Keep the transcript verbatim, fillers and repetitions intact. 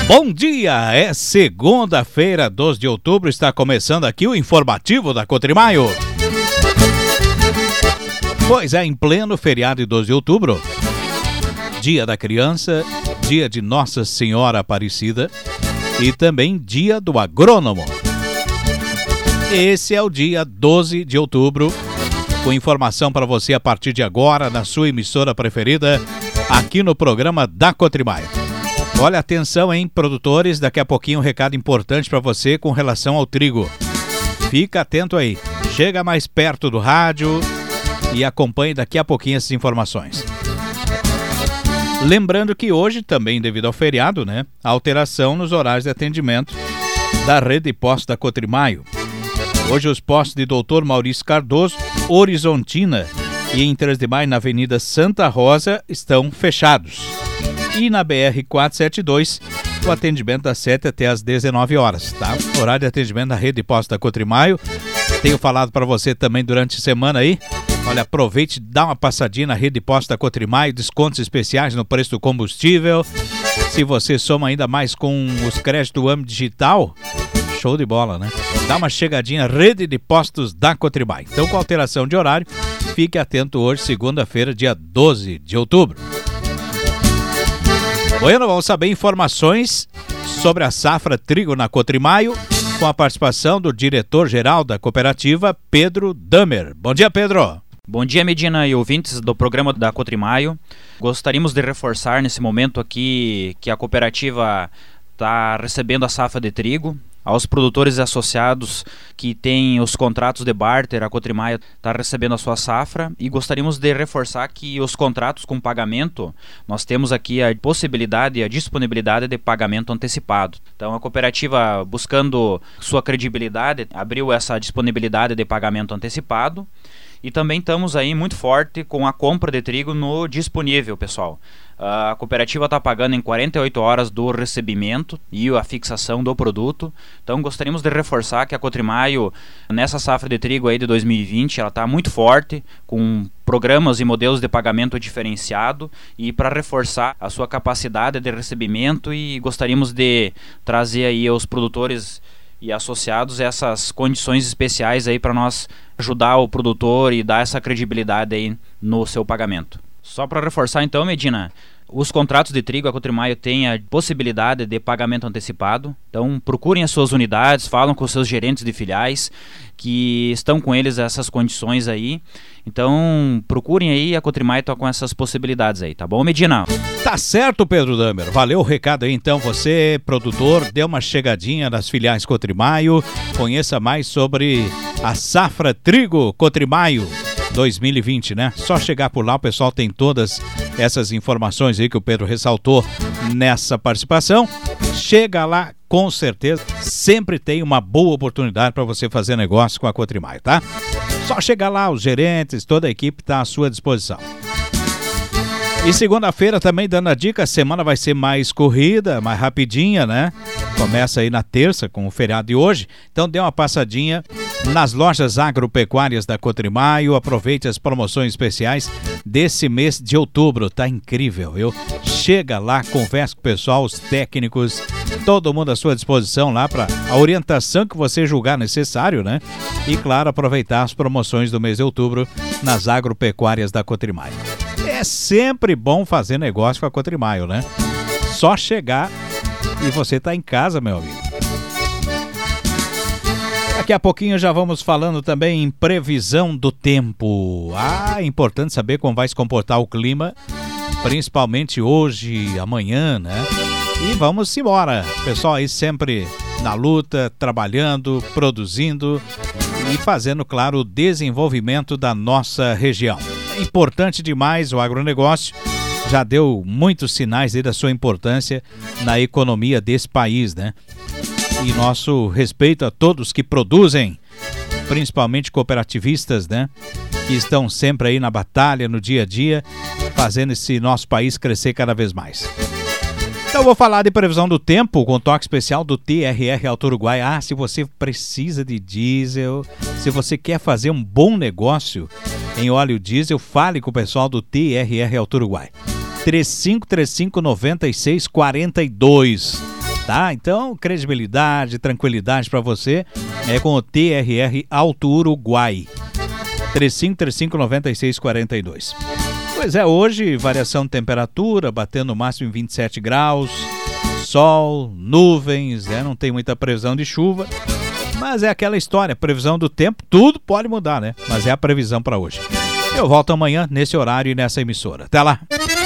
Bom dia, é segunda-feira, doze de outubro, está começando aqui o informativo da Cotrimaio. Pois é, em pleno feriado de doze de outubro, dia da criança, dia de Nossa Senhora Aparecida e também dia do agrônomo. Esse é o dia doze de outubro, com informação para você a partir de agora na sua emissora preferida, aqui no programa da Cotrimaio. Olha, atenção, hein, produtores, daqui a pouquinho um recado importante para você com relação ao trigo. Fica atento aí, chega mais perto do rádio e acompanhe daqui a pouquinho essas informações. Lembrando que hoje, também devido ao feriado, né, a alteração nos horários de atendimento da rede de postos da Cotrimaio. Hoje os postos de doutor Maurício Cardoso, Horizontina e em três de maio na Avenida Santa Rosa estão fechados. E na B R quatrocentos e setenta e dois, o atendimento das sete até as dezenove horas, tá? Horário de atendimento da rede de postos da Cotrimaio. Tenho falado para você também durante a semana aí. Olha, aproveite, dá uma passadinha na rede de postos da Cotrimaio, descontos especiais no preço do combustível. Se você soma ainda mais com os créditos do A M Digital, show de bola, né? Dá uma chegadinha, rede de postos da Cotrimaio. Então, com alteração de horário, fique atento hoje, segunda-feira, dia doze de outubro. Bueno, vamos saber informações sobre a safra trigo na Cotrimaio, com a participação do diretor-geral da cooperativa, Pedro Damer. Bom dia, Pedro. Bom dia, Medina e ouvintes do programa da Cotrimaio. Gostaríamos de reforçar nesse momento aqui que a cooperativa está recebendo a safra de trigo. Aos produtores associados que têm os contratos de barter, a Cotrimaio está recebendo a sua safra, e gostaríamos de reforçar que os contratos com pagamento, nós temos aqui a possibilidade e a disponibilidade de pagamento antecipado. Então a cooperativa, buscando sua credibilidade, abriu essa disponibilidade de pagamento antecipado. E também estamos aí muito forte com a compra de trigo no disponível, pessoal. A cooperativa está pagando em quarenta e oito horas do recebimento e a fixação do produto. Então gostaríamos de reforçar que a Cotrimaio, nessa safra de trigo aí de dois mil e vinte, ela está muito forte, com programas e modelos de pagamento diferenciado, e para reforçar a sua capacidade de recebimento, e gostaríamos de trazer aí aos produtores e associados essas condições especiais aí para nós ajudar o produtor e dar essa credibilidade aí no seu pagamento. Só para reforçar então, Medina, os contratos de trigo, a Cotrimaio tem a possibilidade de pagamento antecipado. Então procurem as suas unidades, falam com os seus gerentes de filiais que estão com eles essas condições aí. Então procurem aí, a Cotrimaio está com essas possibilidades aí, tá bom, Medina? Tá certo, Pedro Damer. Valeu o recado aí então. Você, produtor, dê uma chegadinha nas filiais Cotrimaio, conheça mais sobre a safra trigo Cotrimaio dois mil e vinte, né? Só chegar por lá, o pessoal tem todas essas informações aí que o Pedro ressaltou nessa participação. Chega lá, com certeza, sempre tem uma boa oportunidade para você fazer negócio com a Cotrimaio, tá? Só chegar lá, os gerentes, toda a equipe está à sua disposição. E segunda-feira também dando a dica, a semana vai ser mais corrida, mais rapidinha, né? Começa aí na terça com o feriado de hoje, então dê uma passadinha nas lojas agropecuárias da Cotrimaio, aproveite as promoções especiais desse mês de outubro, tá incrível, viu? Chega lá, conversa com o pessoal, os técnicos, todo mundo à sua disposição lá para a orientação que você julgar necessário, né? E claro, aproveitar as promoções do mês de outubro nas agropecuárias da Cotrimaio. É sempre bom fazer negócio com a Cotrimaio, né? Só chegar e você tá em casa, meu amigo. Daqui a pouquinho já vamos falando também em previsão do tempo. Ah, é importante saber como vai se comportar o clima, principalmente hoje, amanhã, né? E vamos embora. Pessoal aí sempre na luta, trabalhando, produzindo e fazendo, claro, o desenvolvimento da nossa região. É importante demais, o agronegócio já deu muitos sinais aí da sua importância na economia desse país, né? E nosso respeito a todos que produzem, principalmente cooperativistas, né? Que estão sempre aí na batalha, no dia a dia, fazendo esse nosso país crescer cada vez mais. Então eu vou falar de previsão do tempo com toque especial do T R R Auto Uruguai. Ah, se você precisa de diesel, se você quer fazer um bom negócio em óleo diesel, fale com o pessoal do T R R Auto Uruguai. três cinco três cinco, nove seis quatro dois. tá? Então, credibilidade, tranquilidade para você é com o T R R Auto Uruguai. três cinco três cinco, nove seis quatro dois. Pois é, hoje variação de temperatura, batendo no máximo em vinte e sete graus, sol, nuvens, né? Não tem muita previsão de chuva, mas é aquela história, previsão do tempo, tudo pode mudar, né? Mas é a previsão para hoje. Eu volto amanhã nesse horário e nessa emissora. Até lá!